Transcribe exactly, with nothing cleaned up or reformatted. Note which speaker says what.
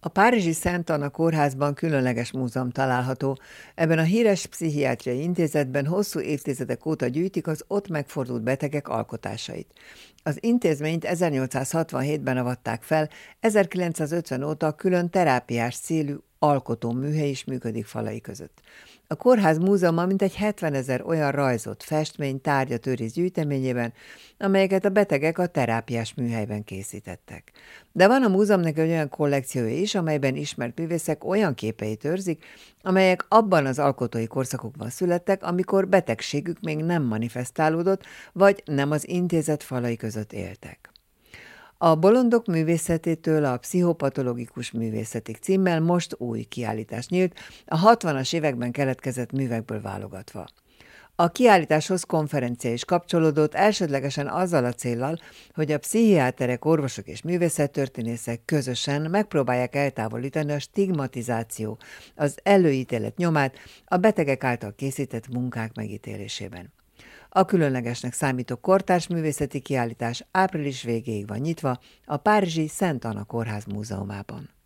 Speaker 1: A párizsi Szent Anna kórházban különleges múzeum található. Ebben a híres pszichiátriai intézetben hosszú évtizedek óta gyűjtik az ott megfordult betegek alkotásait. Az intézményt ezernyolcszázhatvanhétben avatták fel, ezerkilencszázötven óta külön terápiás célú alkotóműhely is működik falai között. A kórház múzeuma mintegy hetvenezer olyan rajzot, festmény, tárgyat őriz gyűjteményében, amelyeket a betegek a terápiás műhelyben készítettek. De van a múzeumnak egy olyan kollekciója is, amelyben ismert művészek olyan képeit őrzik, amelyek abban az alkotói korszakokban születtek, amikor betegségük még nem manifestálódott, vagy nem az intézet falai között éltek. A Bolondok művészetétől a Pszichopatológikus művészetig címmel most új kiállítás nyílt, a hatvanas években keletkezett művekből válogatva. A kiállításhoz konferencia is kapcsolódott, elsődlegesen azzal a céllal, hogy a pszichiáterek, orvosok és művészettörténészek közösen megpróbálják eltávolítani a stigmatizáció, az előítélet nyomát a betegek által készített munkák megítélésében. A különlegesnek számító kortárs művészeti kiállítás április végéig van nyitva a párizsi Szent Anna Kórház múzeumában.